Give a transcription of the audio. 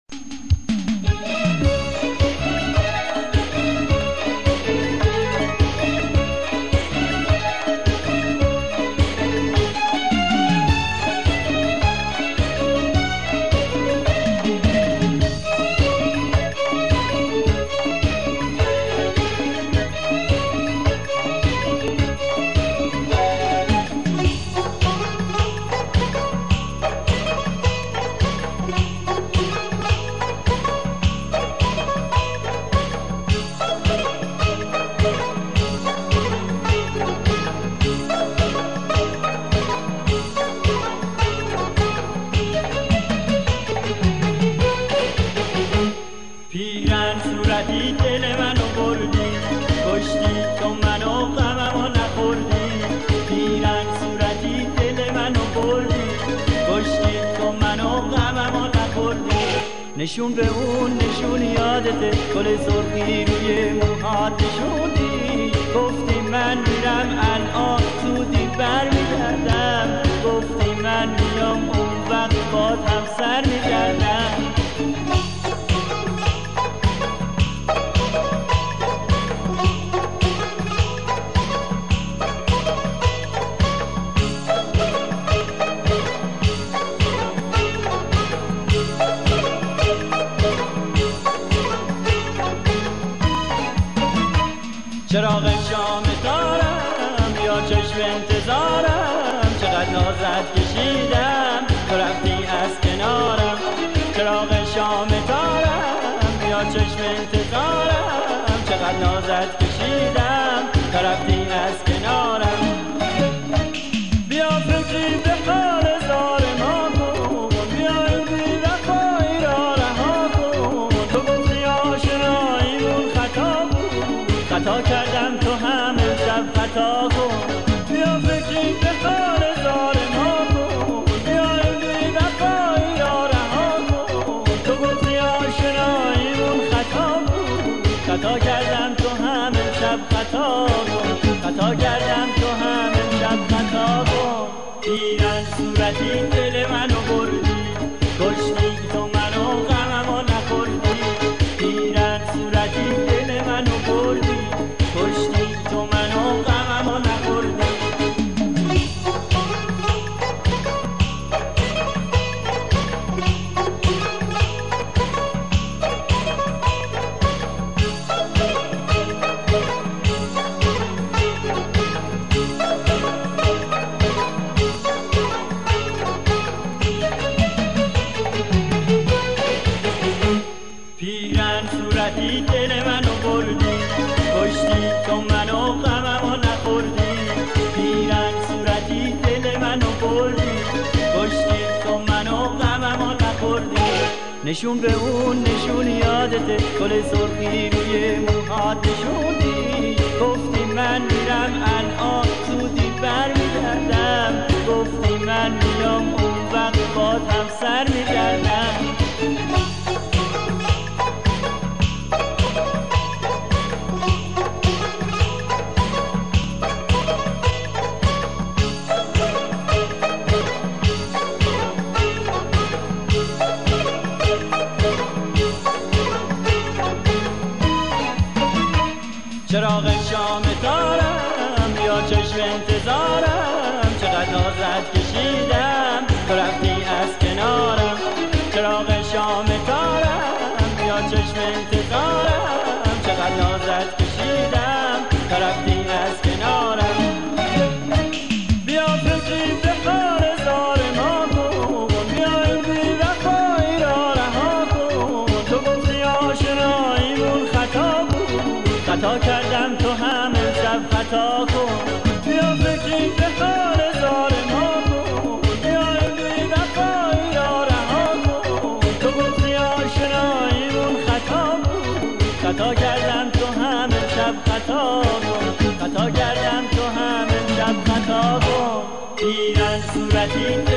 پیرن صورتی دل منو بردی، کشتی تو منو غممو نخوردی. پیرن صورتی دل منو بردی، کشتی تو منو غممو نخوردی. نشون به اون نشون یادته، گل سرخی روی موهات نشوندی. گفتی من میرم الان زودی برمیگردم، گفتی من میام اون وقت باز هم سر میگردم. چراغ شام دارم یا چشم انتظارم، چقدر نازت کشیدم تو رفتی از کنارم. چراغ شام دارم یا چشم انتظارم، چقدر نازت کشیدم تو رفتی از کنارم. بیا فکری به حال زار ما کن، بیا این بی‌وفایی را رها کن. تو گفتی آشناییمون خطا بود، خطا کردم تو هم امشب خطا کن. بیا فکری به حال زار ما کن، بیا این بی‌وفایی را رها کن. تو گفتی آشناییمون خطا بود، خطا کردم تو هم امشب خطا کن. خطا کردم تو هم امشب خطا کن. پیرن صورتی دل منو بردی، کشتی تو منو غممو نخوردی. پیرن صورتی دل منو بردی، کشتی تو منو غممو نخوردی. پیرن صورتی دل منو بردی، کشتی تو منو غممو نخوردی. پیرن صورتی دل منو بردی، کشتی تو منو غممو نخوردی. نشون به اون نشون یادته، گل سرخی روی موهات نشوندی. گفتی من میرم الان زودی برمیگردم، گفتی من میام اون وقت باز هم سر میگردم. چراغ شام دارم یا چشم انتظارم، چقدر نازت کشیدم تو رفتی از کنارم. چراغ شام دارم یا چشم انتظارم، چقدر نازت کشیدم تو رفتی از کنارم. بیا فکری به حال زار ما کن، بیا این بی‌وفایی را رها کن. تو گفتی آشناییمون خطا بود، خطا کردم تو هم امشب خطا کن. بیا فکری به حال زار ما کن، بیا این بی‌وفایی را رها کن. تو گفتی آشناییمون خطا بود، خطا کردم تو هم امشب خطا کن. خطا کردم تو هم امشب خطا کن. پیرن صورتی